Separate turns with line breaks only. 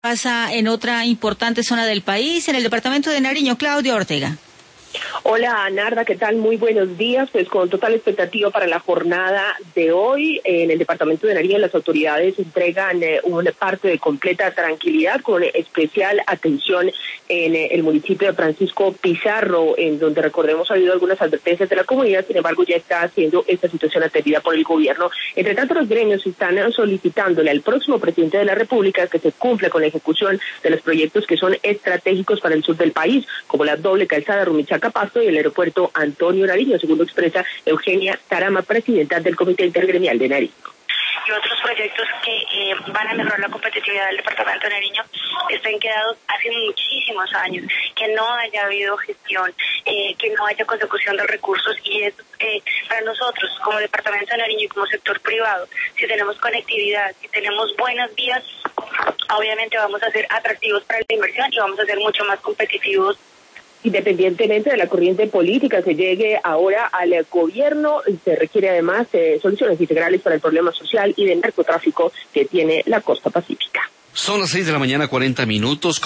Pasa en otra importante zona del país, en el departamento de Nariño. Claudia Ortega.
Hola, Narda, ¿qué tal? Muy buenos días. Pues con total expectativa para la jornada de hoy, en el departamento de Nariño las autoridades entregan una parte de completa tranquilidad, con especial atención en el municipio de Francisco Pizarro, en donde, recordemos, ha habido algunas advertencias de la comunidad. Sin embargo, ya está siendo esta situación atendida por el gobierno. Entre tanto, los gremios están solicitándole al próximo presidente de la República que se cumpla con la ejecución de los proyectos que son estratégicos para el sur del país, como la doble calzada Rumichaca-Pasto y el aeropuerto Antonio Nariño, según lo expresa Eugenia Tarama, presidenta del Comité Intergremial de Nariño.
Y otros proyectos que van a mejorar la competitividad del departamento de Nariño están quedados hace muchísimos años, que no haya habido gestión, que no haya consecución de recursos, y es para nosotros como departamento de Nariño y como sector privado, si tenemos conectividad, si tenemos buenas vías, obviamente vamos a ser atractivos para la inversión y vamos a ser mucho más competitivos.
Independientemente de la corriente política que llegue ahora al gobierno, se requiere además soluciones integrales para el problema social y del narcotráfico que tiene la costa pacífica.
Son las 6:40 a.m.